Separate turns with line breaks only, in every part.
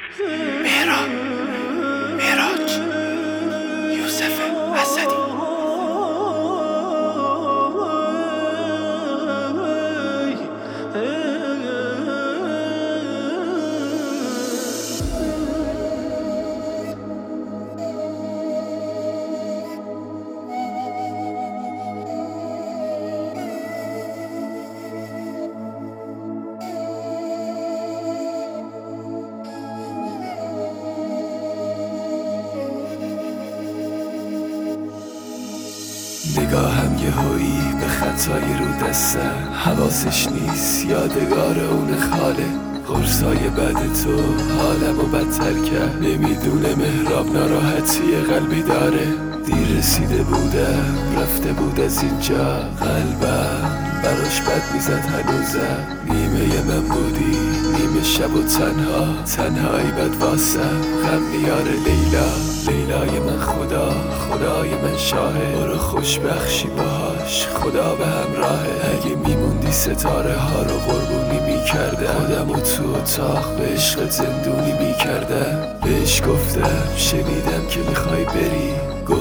مهراج یوسف اسدی.
نگاهم یهویی به خطای رو دستم، حواسش نیست یادگار اون خاله. قرصای بعد تو حالمو بدتر کرد، نمیدونه مهراب ناراحتی قلبی داره. دیر رسیده بودم رفته بود از اینجا، قلبم براش بد میزد هنوزم. نیمه من بودی نیمه شب و تنهایی بد واسم. غم میاره لیلای من خدای من شاهه. برو خوشبخشی باهاش خدا به همراهه. اگه میموندی ستاره ها رو قربونی میکردم، خودم و تو اتاق به عشق زندونی میکردم. بهش گفتم شنیدم که میخوای بری،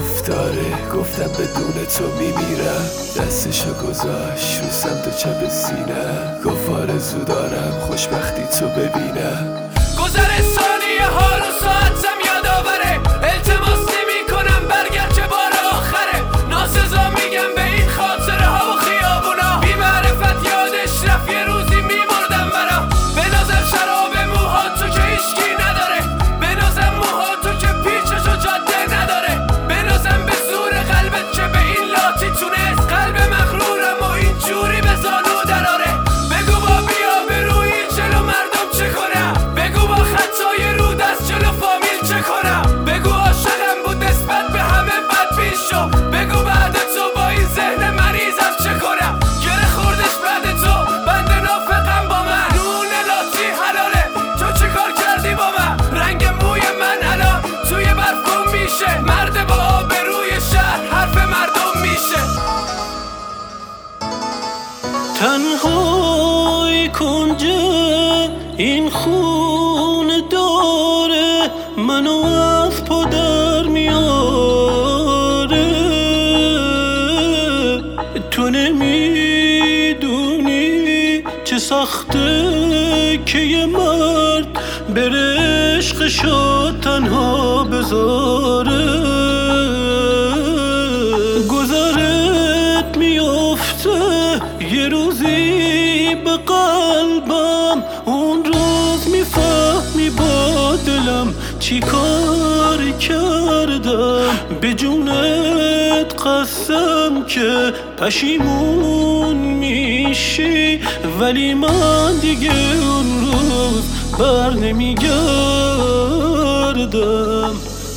گفتم بدون تو میمیرم. دستشو گذاشت رو سمت چپ سینم، گفت آرزو دارم خوشبختی تو ببینم.
گذر ثانیه ها رو ساعتم یادآوره، التماس نمی کنم برگرد چه بار آخره. ناسزا میگم به این خاطره ها و خیابونا، بی معرفت یادش رفت یه روزی میمردم برا. بنازم شراب موها تو که هیچکی نداره، بنازم موها تو که پیچش و جاده نداره، بنازم به زور قلبت که به این لاتی تونست قلب مغرورم و این جوری به زانو دراره. بگو با بیا به روی جلو مردم چه کنم، بگو با خطای رو دست جلو فامیل چه کنم، بگو عاشقم بود نسبت به همه بد پیش شو، بگو بعد تو با این ذهن مریضم چه کنم. گره خوردش بعد تو بند نافقم با من، نون لاتی حلاله تو چه کار کردی با من. رنگ موی من الان توی برف گم میشه، مرد با آبروی شهر حرف مردم میشه.
تنهای کنج این خونه داره منو از پدر میاره. تو نمیدونی چه سخته که یه مرد بره عشقشو تنها بذاره. گذرت میفته یه روزی به قلبم، اون روز میفهمی با دلم چی کار کردم. به جونت قسم که پشیمون میشی، ولی من دیگه اون روز بر نمیگردم.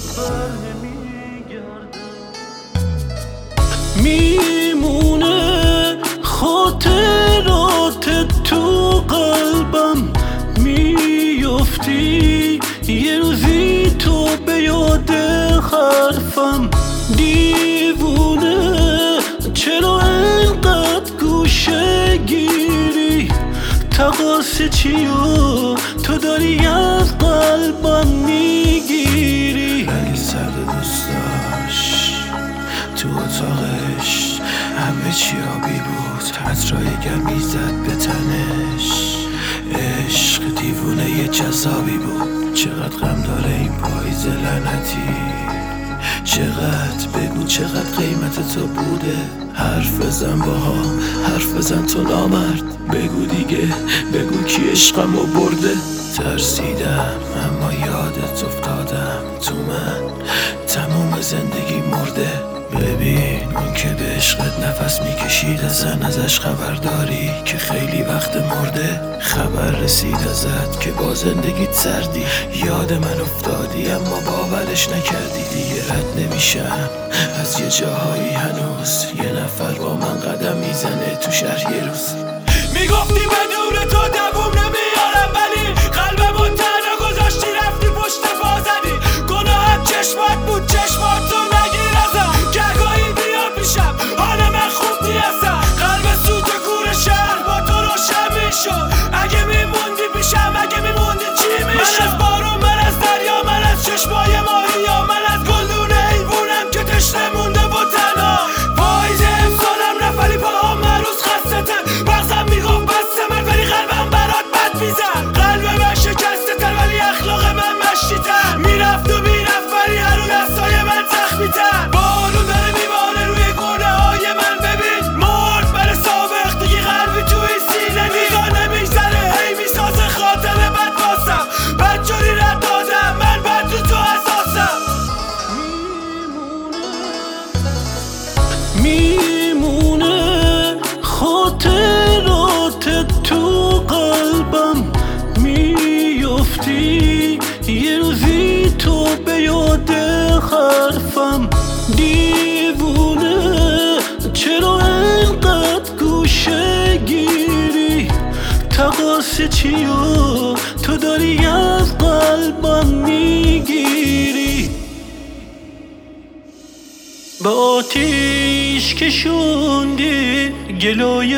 میمونه خاطرات تو قلبم، میفتی یه روزی تو به یاد حرفم. دیوونه چرا اینقدر گوشه گیری، تقاص چیو تو داری از قلبم میگیری.
ولی سرد دوست داشت تو اتاقش همه چی آبی بود، عطرای گرمی زد به تنش. عشق دیوونه یه جذابی بود، چقدر غم داره این پاییز لعنتی. چقدر بگو چقدر قیمت تو بوده، حرف بزن باها حرف بزن تو نامرد. بگو دیگه بگو کی عشقمو برده. ترسیدم اما یادت افتادم، تو من تموم زندگی مرده. ببین اون که به عشقت نفس میکشید ازن، ازش خبر داری که خیلی وقت مرده. خبر رسید ازت که با زندگیت سردی، یاد من افتادی اما باورش نکردی. دیگه رد نمیشم از یه جاهایی هنوز، یه نفر با من قدم میزنه تو شهر یه روز.
میگفتی بدون تو دووم نمیارم، ولی قلبمو تنها گذاشتی رفتی پشت پا زدی. گناهم چشمات بود چشماتو نگیر ازم، گهگاهی بیا پیشم حال من خوب نیستم. قلب سوت کور شهر با تو روشن میشد، اگه میموندی پیشم اگه میموندی چی میشد. من از بارون من از
ندارم دیوونه، چرا اینقدر گوشه گیری؟ تقاص چیو تو داری از قلبم میگیری؟ به آتیش کشوندی گلایه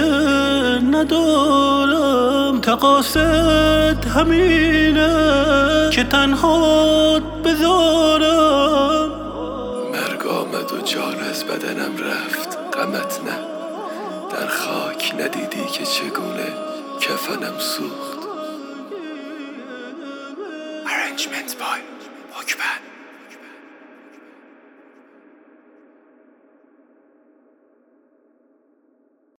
ندارم، تقاصت همینه که تنهات بذارم.
مرگ آمد و جان از بدنم رفت، غمت نه، در خاک ندیدی که چگونه کفنم سوخت.
Arrangement by حکمن.